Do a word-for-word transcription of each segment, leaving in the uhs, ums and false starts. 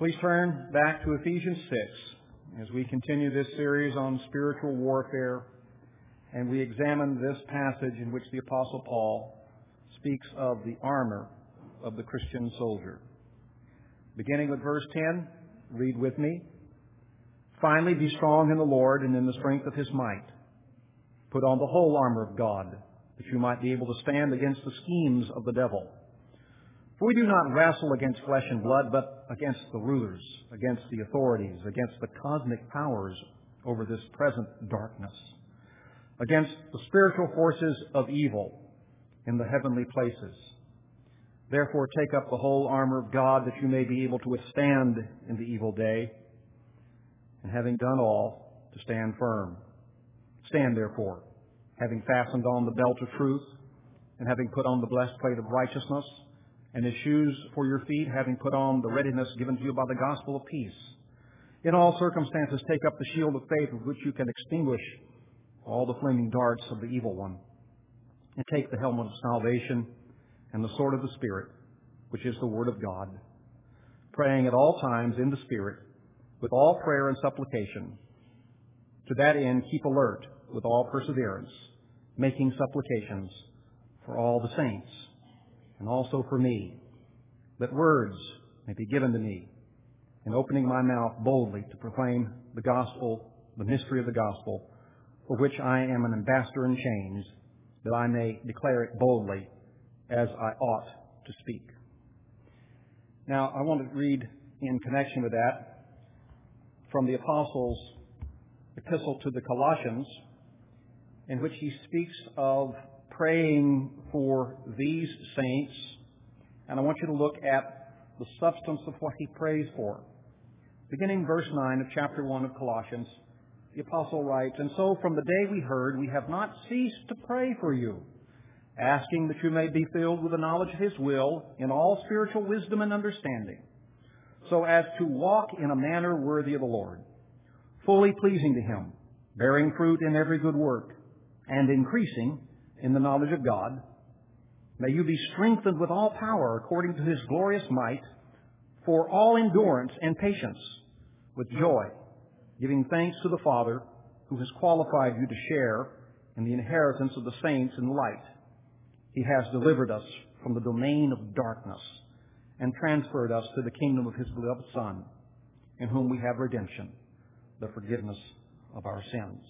Please turn back to Ephesians six as we continue this series on spiritual warfare, and we examine this passage in which the Apostle Paul speaks of the armor of the Christian soldier. Beginning with verse ten, read with me. Finally, be strong in the Lord and in the strength of His might. Put on the whole armor of God, that you might be able to stand against the schemes of the devil. For we do not wrestle against flesh and blood, but against the rulers, against the authorities, against the cosmic powers over this present darkness, against the spiritual forces of evil in the heavenly places. Therefore, take up the whole armor of God, that you may be able to withstand in the evil day, and having done all, to stand firm. Stand, therefore, having fastened on the belt of truth, and having put on the blessed plate of righteousness, and as shoes for your feet, having put on the readiness given to you by the gospel of peace. In all circumstances, take up the shield of faith with which you can extinguish all the flaming darts of the evil one, and take the helmet of salvation and the sword of the Spirit, which is the Word of God, praying at all times in the Spirit, with all prayer and supplication. To that end, keep alert with all perseverance, making supplications for all the saints, and also for me, that words may be given to me, in opening my mouth boldly to proclaim the gospel, the mystery of the gospel, for which I am an ambassador in chains, that I may declare it boldly as I ought to speak. Now, I want to read in connection with that from the Apostle's epistle to the Colossians, in which he speaks of praying for these saints. And I want you to look at the substance of what he prays for. Beginning verse nine of chapter one of Colossians, the Apostle writes, "And so from the day we heard, we have not ceased to pray for you, asking that you may be filled with the knowledge of His will in all spiritual wisdom and understanding, so as to walk in a manner worthy of the Lord, fully pleasing to Him, bearing fruit in every good work, and increasing in the knowledge of God. May you be strengthened with all power according to His glorious might, for all endurance and patience, with joy, giving thanks to the Father, who has qualified you to share in the inheritance of the saints in light. He has delivered us from the domain of darkness and transferred us to the kingdom of His beloved Son, in whom we have redemption, the forgiveness of our sins."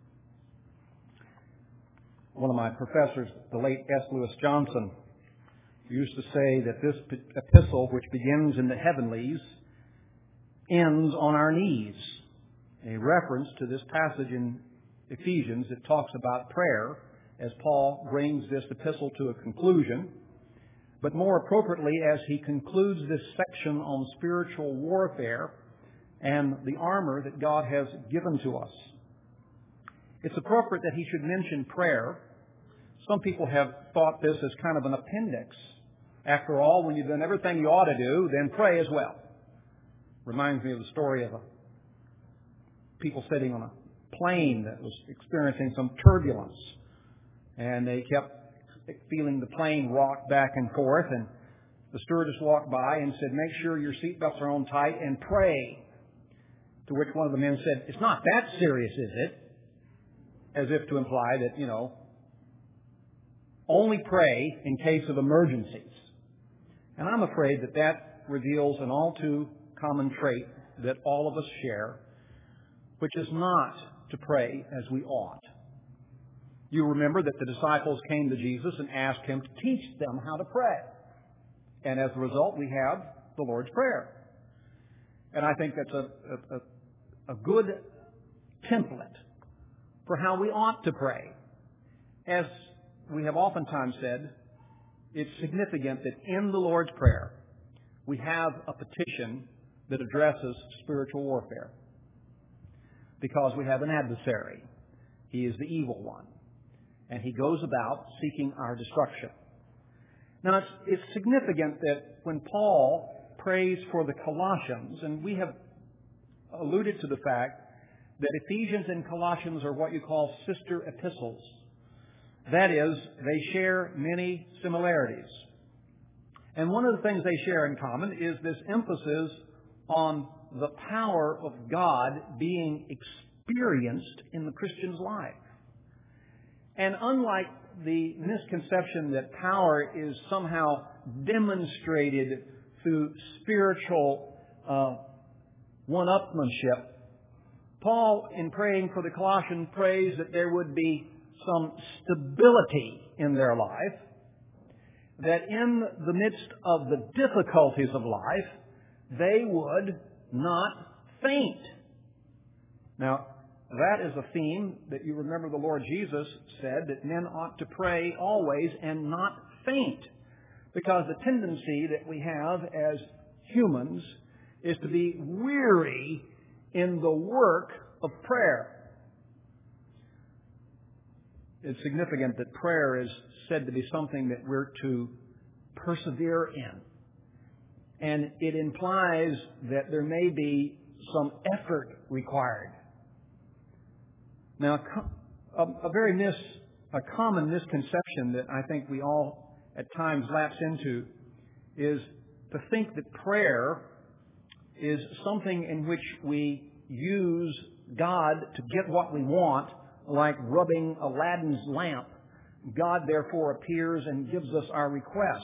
One of my professors, the late S. Lewis Johnson, used to say that this epistle, which begins in the heavenlies, ends on our knees. A reference to this passage in Ephesians that talks about prayer as Paul brings this epistle to a conclusion, but more appropriately as he concludes this section on spiritual warfare and the armor that God has given to us. It's appropriate that he should mention prayer. Some people have thought this as kind of an appendix. After all, when you've done everything you ought to do, then pray as well. Reminds me of the story of a people sitting on a plane that was experiencing some turbulence, and they kept feeling the plane rock back and forth, and the stewardess walked by and said, "Make sure your seatbelts are on tight and pray." To which one of the men said, "It's not that serious, is it?" As if to imply that, you know, only pray in case of emergencies. And I'm afraid that that reveals an all too common trait that all of us share, which is not to pray as we ought. You remember that the disciples came to Jesus and asked Him to teach them how to pray. And as a result, we have the Lord's Prayer. And I think that's a, a, a good template for how we ought to pray. As we have oftentimes said, it's significant that in the Lord's Prayer, we have a petition that addresses spiritual warfare. Because we have an adversary. He is the evil one. And he goes about seeking our destruction. Now, it's, it's significant that when Paul prays for the Colossians, and we have alluded to the fact that Ephesians and Colossians are what you call sister epistles. That is, they share many similarities. And one of the things they share in common is this emphasis on the power of God being experienced in the Christian's life. And unlike the misconception that power is somehow demonstrated through spiritual uh, one-upmanship, Paul, in praying for the Colossians, prays that there would be some stability in their life, that in the midst of the difficulties of life, they would not faint. Now, that is a theme that you remember the Lord Jesus said that men ought to pray always and not faint, because the tendency that we have as humans is to be weary in the work of prayer. It's significant that prayer is said to be something that we're to persevere in. And it implies that there may be some effort required. Now, a, a very mis, a common misconception that I think we all at times lapse into is to think that prayer is something in which we use God to get what we want, like rubbing Aladdin's lamp. God, therefore, appears and gives us our request.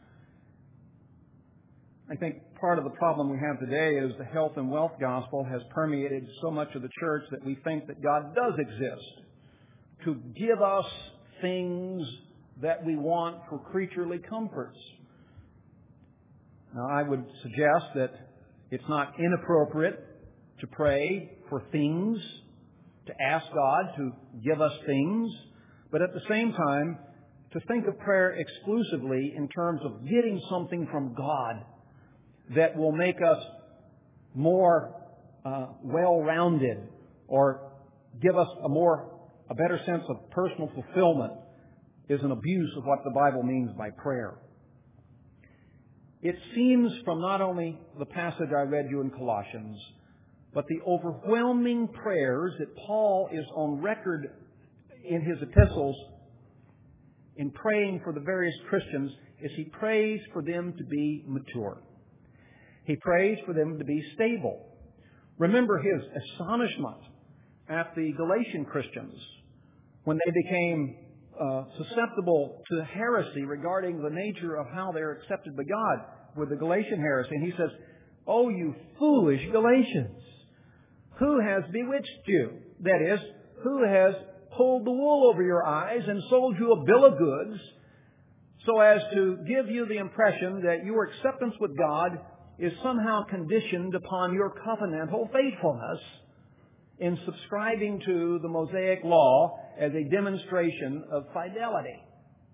I think part of the problem we have today is the health and wealth gospel has permeated so much of the church that we think that God does exist to give us things that we want for creaturely comforts. Now, I would suggest that it's not inappropriate to pray for things, to ask God to give us things, but at the same time, to think of prayer exclusively in terms of getting something from God that will make us more uh, well-rounded or give us a more, a better sense of personal fulfillment is an abuse of what the Bible means by prayer. It seems from not only the passage I read you in Colossians, but the overwhelming prayers that Paul is on record in his epistles in praying for the various Christians is he prays for them to be mature. He prays for them to be stable. Remember his astonishment at the Galatian Christians when they became uh, susceptible to heresy regarding the nature of how they're accepted by God with the Galatian heresy. And he says, "Oh, you foolish Galatians, who has bewitched you?" That is, who has pulled the wool over your eyes and sold you a bill of goods so as to give you the impression that your acceptance with God is somehow conditioned upon your covenantal faithfulness in subscribing to the Mosaic law as a demonstration of fidelity.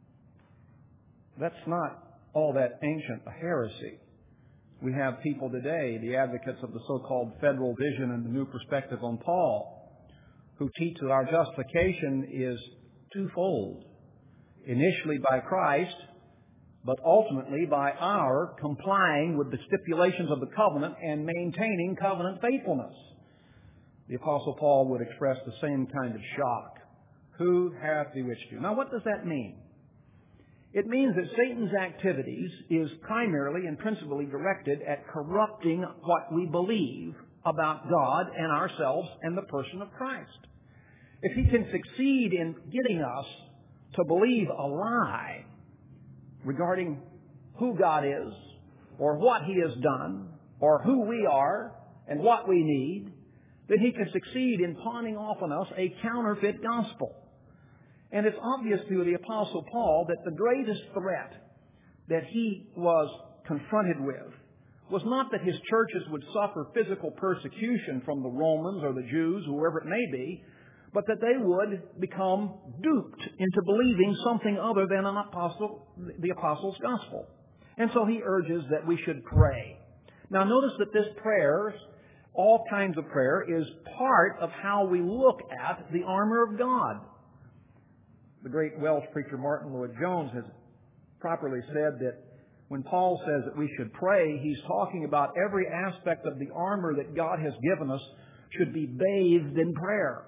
That's not all that ancient a heresy. We have people today, the advocates of the so-called federal vision and the new perspective on Paul, who teach that our justification is twofold. Initially by Christ, but ultimately by our complying with the stipulations of the covenant and maintaining covenant faithfulness. The Apostle Paul would express the same kind of shock. Who hath bewitched you? Now, what does that mean? It means that Satan's activities is primarily and principally directed at corrupting what we believe about God and ourselves and the person of Christ. If he can succeed in getting us to believe a lie regarding who God is, or what he has done, or who we are, and what we need, then he can succeed in pawning off on us a counterfeit gospel. And it's obvious through the Apostle Paul that the greatest threat that he was confronted with was not that his churches would suffer physical persecution from the Romans or the Jews, whoever it may be, but that they would become duped into believing something other than an apostle, the apostles' gospel. And so he urges that we should pray. Now notice that this prayer, all kinds of prayer, is part of how we look at the armor of God. The great Welsh preacher Martin Lloyd-Jones has properly said that when Paul says that we should pray, he's talking about every aspect of the armor that God has given us should be bathed in prayer.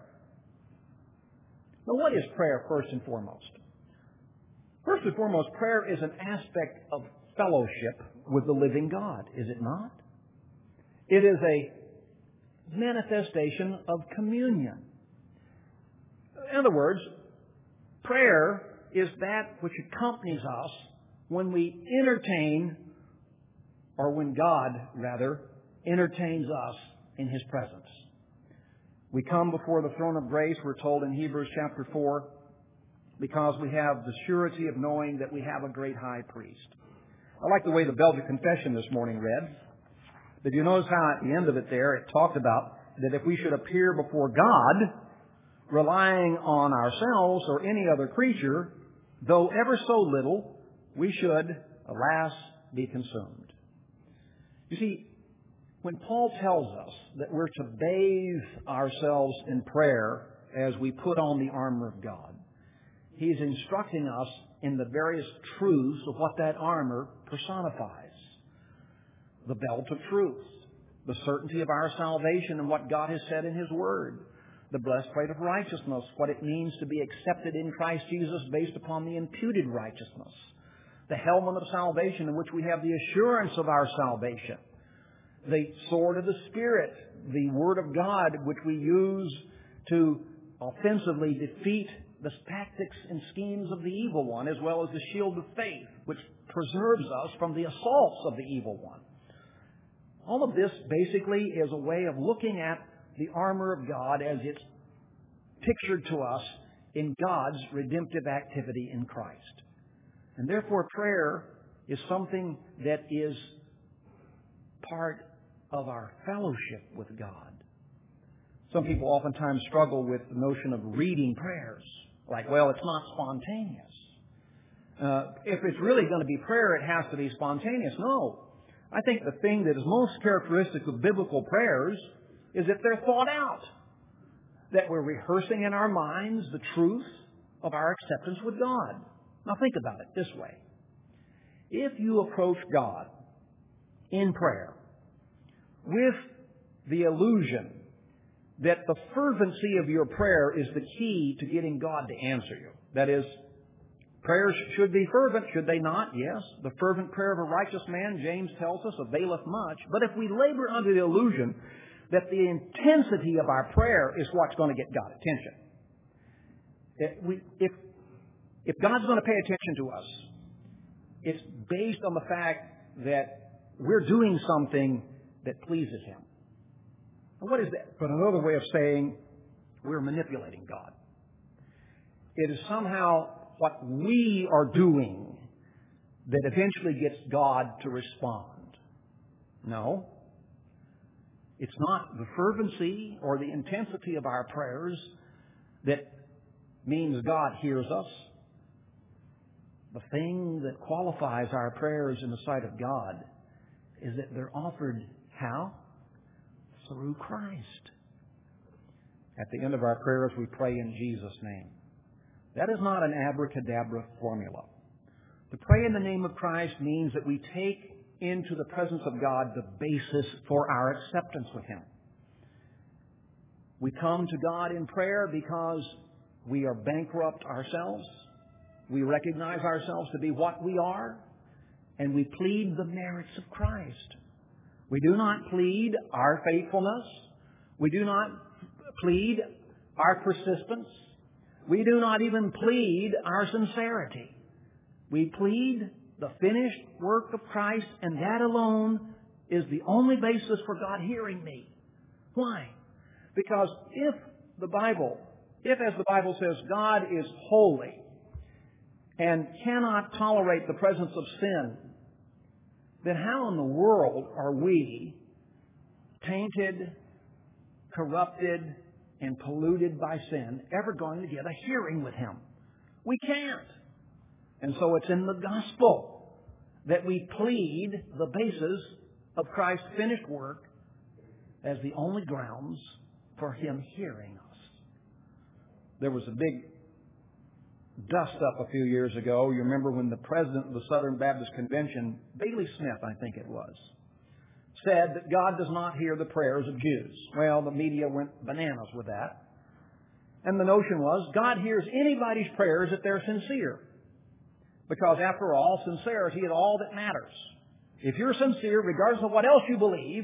Now, what is prayer, first and foremost? First and foremost, prayer is an aspect of fellowship with the living God, is it not? It is a manifestation of communion. In other words, prayer is that which accompanies us when we entertain, or when God, rather, entertains us in His presence. We come before the throne of grace, we're told in Hebrews chapter four, because we have the surety of knowing that we have a great high priest. I like the way the Belgian Confession this morning read. But you notice how at the end of it there, it talked about that if we should appear before God, relying on ourselves or any other creature, though ever so little, we should, alas, be consumed. You see, when Paul tells us that we're to bathe ourselves in prayer as we put on the armor of God, he's instructing us in the various truths of what that armor personifies. The belt of truth, the certainty of our salvation and what God has said in His Word, the breastplate of righteousness, what it means to be accepted in Christ Jesus based upon the imputed righteousness, the helmet of salvation in which we have the assurance of our salvation, the sword of the Spirit, the Word of God, which we use to offensively defeat the tactics and schemes of the evil one, as well as the shield of faith, which preserves us from the assaults of the evil one. All of this basically is a way of looking at the armor of God as it's pictured to us in God's redemptive activity in Christ. And therefore, prayer is something that is part of our fellowship with God. Some people oftentimes struggle with the notion of reading prayers. Like, well, it's not spontaneous. Uh, if it's really going to be prayer, it has to be spontaneous. No. I think the thing that is most characteristic of biblical prayers is that they're thought out. That we're rehearsing in our minds the truth of our acceptance with God. Now think about it this way. If you approach God in prayer with the illusion that the fervency of your prayer is the key to getting God to answer you, that is, prayers should be fervent, should they not? Yes. The fervent prayer of a righteous man, James tells us, availeth much. But if we labor under the illusion that the intensity of our prayer is what's going to get God's attention, if, we, if, if God's going to pay attention to us, it's based on the fact that we're doing something that pleases Him. And what is that? But another way of saying we're manipulating God. It is somehow what we are doing that eventually gets God to respond. No. It's not the fervency or the intensity of our prayers that means God hears us. The thing that qualifies our prayers in the sight of God is that they're offered how? Through Christ. At the end of our prayers, we pray in Jesus' name. That is not an abracadabra formula. To pray in the name of Christ means that we take into the presence of God the basis for our acceptance with Him. We come to God in prayer because we are bankrupt ourselves. We recognize ourselves to be what we are, and we plead the merits of Christ. We do not plead our faithfulness. We do not plead our persistence. We do not even plead our sincerity. We plead the finished work of Christ, and that alone is the only basis for God hearing me. Why? Because if the Bible, if as the Bible says, God is holy and cannot tolerate the presence of sin, then how in the world are we, tainted, corrupted, and polluted by sin, ever going to get a hearing with Him? We can't. And so it's in the gospel that we plead the basis of Christ's finished work as the only grounds for Him hearing us. There was a big dust-up a few years ago. You remember when the president of the Southern Baptist Convention, Bailey Smith, I think it was, said that God does not hear the prayers of Jews. Well, the media went bananas with that. And the notion was God hears anybody's prayers if they're sincere. Because after all, sincerity is all that matters. If you're sincere, regardless of what else you believe,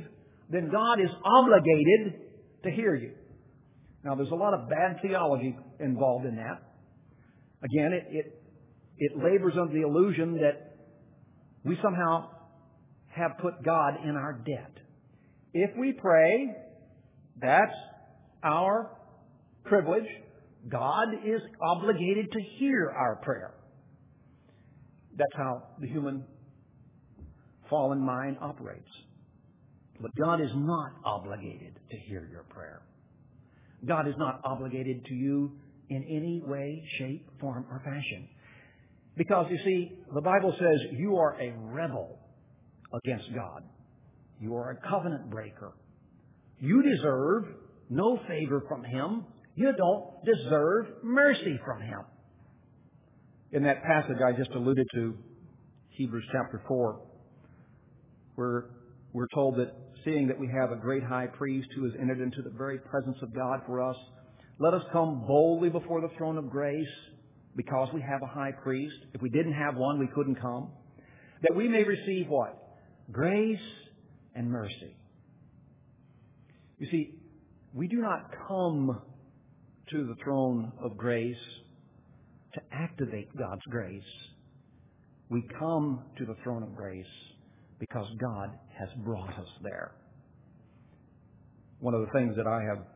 then God is obligated to hear you. Now, there's a lot of bad theology involved in that. Again, it, it, it labors under the illusion that we somehow have put God in our debt. If we pray, that's our privilege. God is obligated to hear our prayer. That's how the human fallen mind operates. But God is not obligated to hear your prayer. God is not obligated to you in any way, shape, form, or fashion. Because, you see, the Bible says you are a rebel against God. You are a covenant breaker. You deserve no favor from Him. You don't deserve mercy from Him. In that passage I just alluded to, Hebrews chapter four, where we're told that seeing that we have a great high priest who has entered into the very presence of God for us, let us come boldly before the throne of grace because we have a high priest. If we didn't have one, we couldn't come. That we may receive what? Grace and mercy. You see, we do not come to the throne of grace to activate God's grace. We come to the throne of grace because God has brought us there. One of the things that I have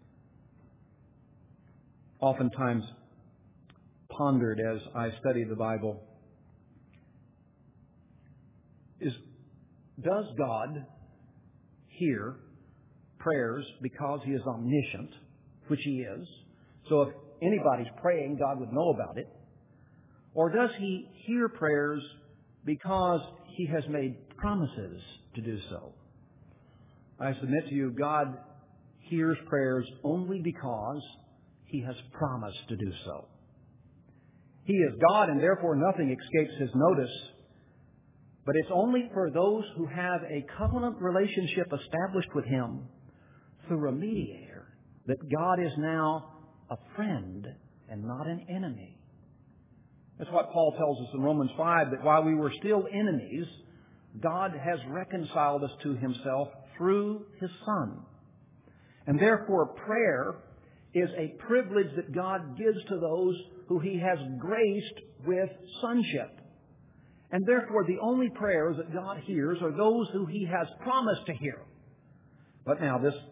oftentimes pondered as I study the Bible is, does God hear prayers because He is omniscient, which He is? So if anybody's praying, God would know about it. Or does He hear prayers because He has made promises to do so? I submit to you, God hears prayers only because He has promised to do so. He is God, and therefore nothing escapes His notice. But it's only for those who have a covenant relationship established with Him through a mediator that God is now a friend and not an enemy. That's what Paul tells us in Romans five, that while we were still enemies, God has reconciled us to Himself through His Son. And therefore prayer is a privilege that God gives to those who He has graced with sonship. And therefore the only prayers that God hears are those who He has promised to hear. But now this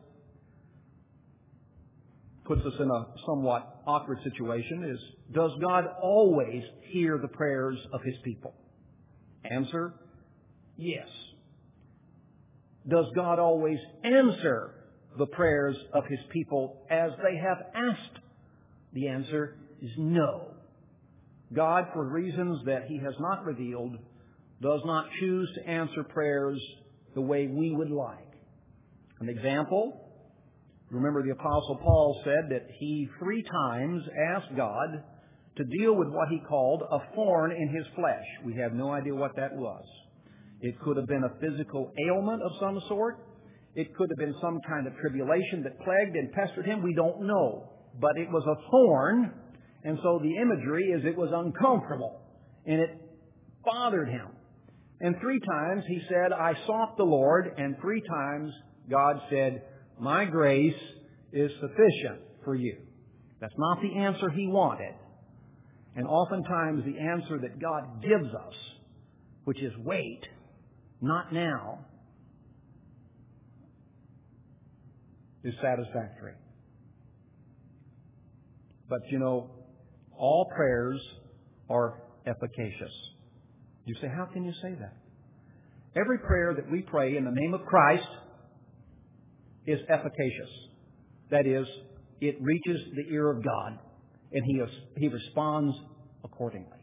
puts us in a somewhat awkward situation, is, does God always hear the prayers of His people? Answer, yes. Does God always answer the prayers of His people as they have asked? The answer is no. God, for reasons that He has not revealed, does not choose to answer prayers the way we would like. An example, remember the Apostle Paul said that he three times asked God to deal with what he called a thorn in his flesh. We have no idea what that was. It could have been a physical ailment of some sort. It could have been some kind of tribulation that plagued and pestered him. We don't know. But it was a thorn, and so the imagery is it was uncomfortable, and it bothered him. And three times he said, I sought the Lord, and three times God said, my grace is sufficient for you. That's not the answer he wanted. And oftentimes the answer that God gives us, which is wait, not now, is satisfactory. But you know, all prayers are efficacious. You say, how can you say that? Every prayer that we pray in the name of Christ is efficacious. That is, it reaches the ear of God, and He, he responds accordingly.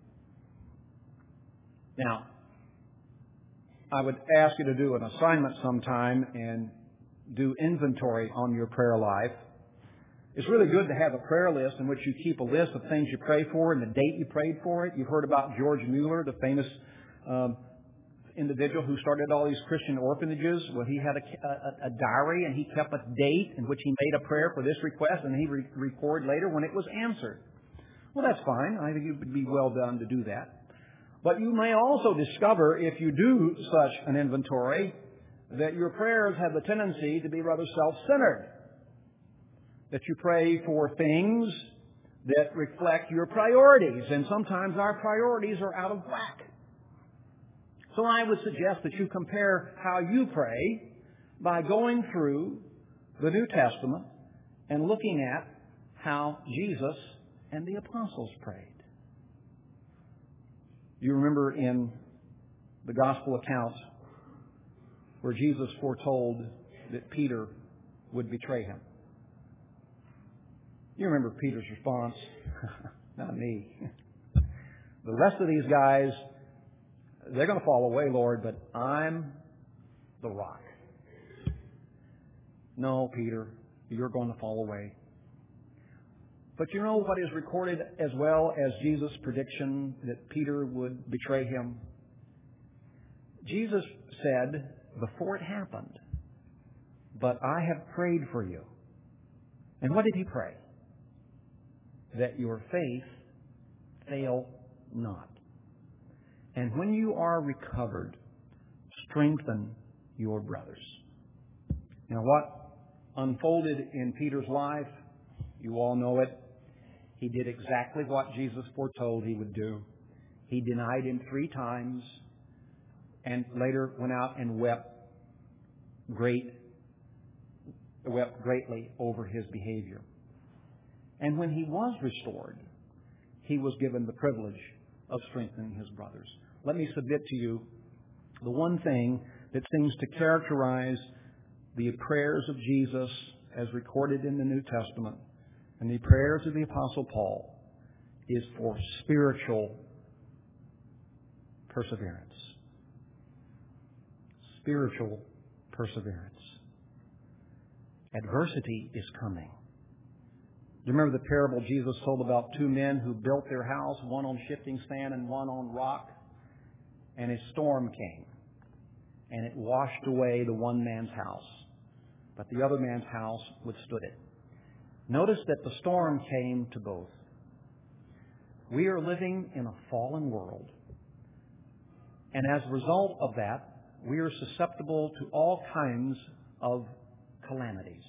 Now, I would ask you to do an assignment sometime and do inventory on your prayer life. It's really good to have a prayer list in which you keep a list of things you pray for and the date you prayed for it. You've heard about George Mueller, the famous um, individual who started all these Christian orphanages. Well, he had a, a, a diary, and he kept a date in which he made a prayer for this request, and he re- recorded later when it was answered. Well, that's fine. I think it would be well done to do that. But you may also discover, if you do such an inventory, that your prayers have the tendency to be rather self-centered. That you pray for things that reflect your priorities, and sometimes our priorities are out of whack. So I would suggest that you compare how you pray by going through the New Testament and looking at how Jesus and the apostles prayed. You remember in the gospel accounts where Jesus foretold that Peter would betray him. You remember Peter's response? Not me. The rest of these guys, they're going to fall away, Lord, but I'm the rock. No, Peter, you're going to fall away. But you know what is recorded as well as Jesus' prediction that Peter would betray him? Jesus said before it happened, "But I have prayed for you." And what did he pray? That your faith fail not. And when you are recovered, strengthen your brothers. Now what unfolded in Peter's life, you all know it. He did exactly what Jesus foretold he would do. He denied him three times and later went out and wept great, wept greatly over his behavior. And when he was restored, he was given the privilege of strengthening his brothers. Let me submit to you the one thing that seems to characterize the prayers of Jesus as recorded in the New Testament and the prayers of the Apostle Paul is for spiritual perseverance. Spiritual perseverance. Adversity is coming. Do you remember the parable Jesus told about two men who built their house, one on shifting sand and one on rock? And a storm came, and it washed away the one man's house. But the other man's house withstood it. Notice that the storm came to both. We are living in a fallen world. And as a result of that, we are susceptible to all kinds of calamities.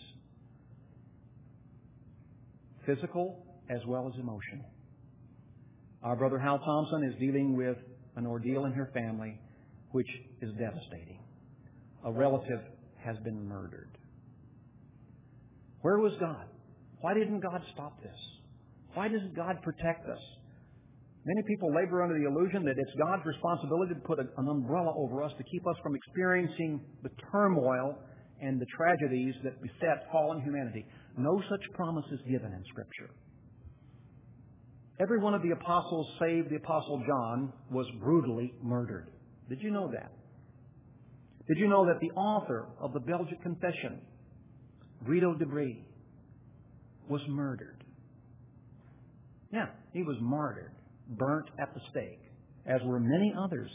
Physical as well as emotional. Our brother Hal Thompson is dealing with an ordeal in her family which is devastating. A relative has been murdered. Where was God? Why didn't God stop this? Why doesn't God protect us? Many people labor under the illusion that it's God's responsibility to put an umbrella over us to keep us from experiencing the turmoil and the tragedies that beset fallen humanity. No such promise is given in Scripture. Every one of the apostles, save the Apostle John, was brutally murdered. Did you know that? Did you know that the author of the Belgic Confession, Guido de Brès, was murdered? Yeah, he was martyred, burnt at the stake, as were many others.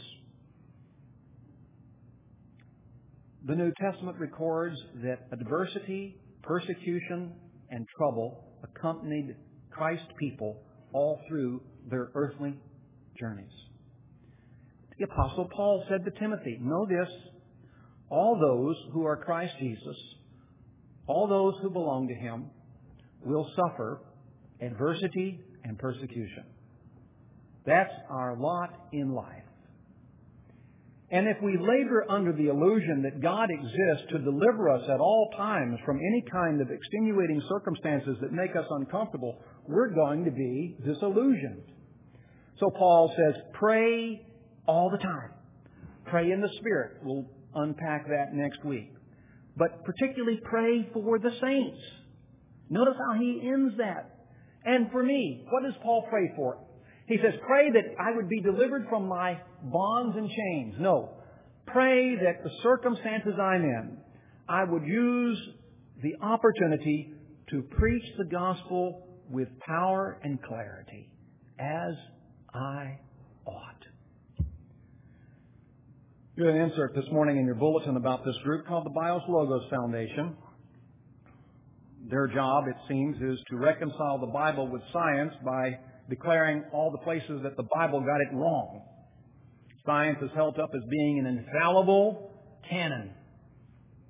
The New Testament records that adversity, persecution, and trouble accompanied Christ's people all through their earthly journeys. The Apostle Paul said to Timothy, "Know this, all those who are Christ Jesus, all those who belong to Him, will suffer adversity and persecution." That's our lot in life. And if we labor under the illusion that God exists to deliver us at all times from any kind of extenuating circumstances that make us uncomfortable, we're going to be disillusioned. So Paul says, pray all the time. Pray in the Spirit. We'll unpack that next week. But particularly pray for the saints. Notice how he ends that. And for me, what does Paul pray for? He says, pray that I would be delivered from my bonds and chains. No. Pray that the circumstances I'm in, I would use the opportunity to preach the gospel with power and clarity, as I ought. You have an insert this morning in your bulletin about this group called the Bios Logos Foundation. Their job, it seems, is to reconcile the Bible with science by declaring all the places that the Bible got it wrong. Science is held up as being an infallible canon.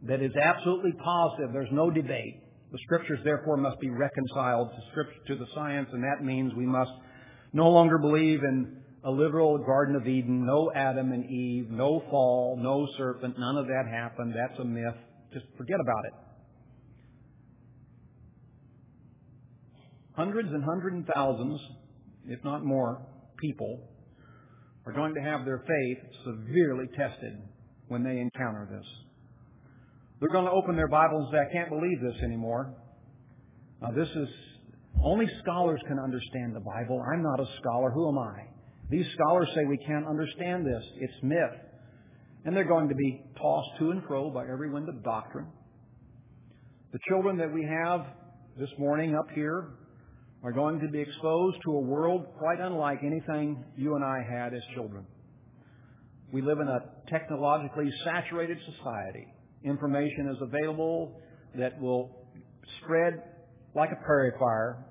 that is absolutely positive. There's no debate. The Scriptures, therefore, must be reconciled to Scripture, to the science, and that means we must no longer believe in a literal Garden of Eden, no Adam and Eve, no fall, no serpent, none of that happened. That's a myth. Just forget about it. Hundreds and hundreds and thousands, if not more, people are going to have their faith severely tested when they encounter this. They're going to open their Bibles and say, I can't believe this anymore. Now, this is, only scholars can understand the Bible. I'm not a scholar. Who am I? These scholars say we can't understand this. It's myth. And they're going to be tossed to and fro by every wind of doctrine. The children that we have this morning up here are going to be exposed to a world quite unlike anything you and I had as children. We live in a technologically saturated society. Information is available that will spread like a prairie fire,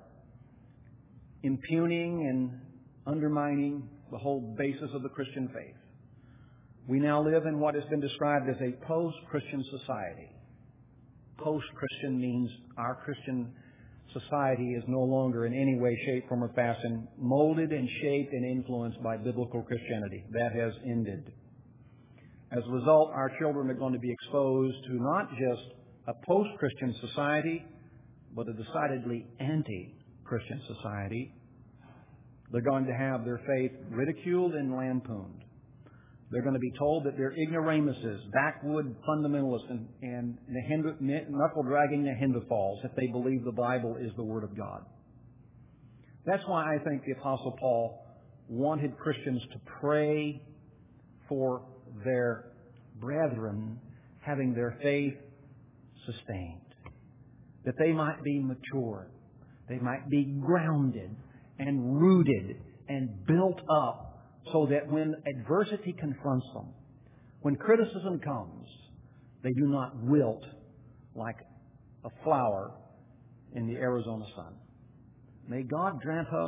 impugning and undermining the whole basis of the Christian faith. We now live in what has been described as a post-Christian society. Post-Christian means our Christian society is no longer in any way, shape, form, or fashion molded and shaped and influenced by biblical Christianity. That has ended. As a result, our children are going to be exposed to not just a post-Christian society, but a decidedly anti-Christian society. They're going to have their faith ridiculed and lampooned. They're going to be told that they're ignoramuses, backwood fundamentalists, and, and knuckle-dragging Neanderthals if they believe the Bible is the Word of God. That's why I think the Apostle Paul wanted Christians to pray for their brethren having their faith sustained, that they might be mature, they might be grounded and rooted and built up, so that when adversity confronts them, when criticism comes, they do not wilt like a flower in the Arizona sun. May God grant us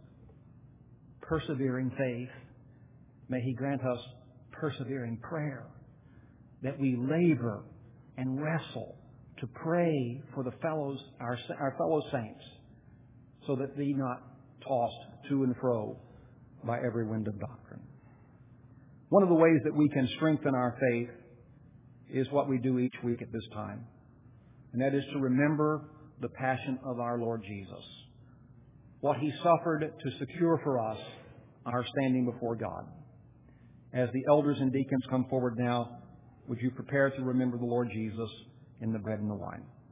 persevering faith. May He grant us persevering prayer, that we labor and wrestle to pray for the fellows, our, our fellow saints, so that they be not tossed to and fro by every wind of doctrine. One of the ways that we can strengthen our faith is what we do each week at this time, and that is to remember the passion of our Lord Jesus, what He suffered to secure for us our standing before God. As the elders and deacons come forward now, would you prepare to remember the Lord Jesus in the bread and the wine?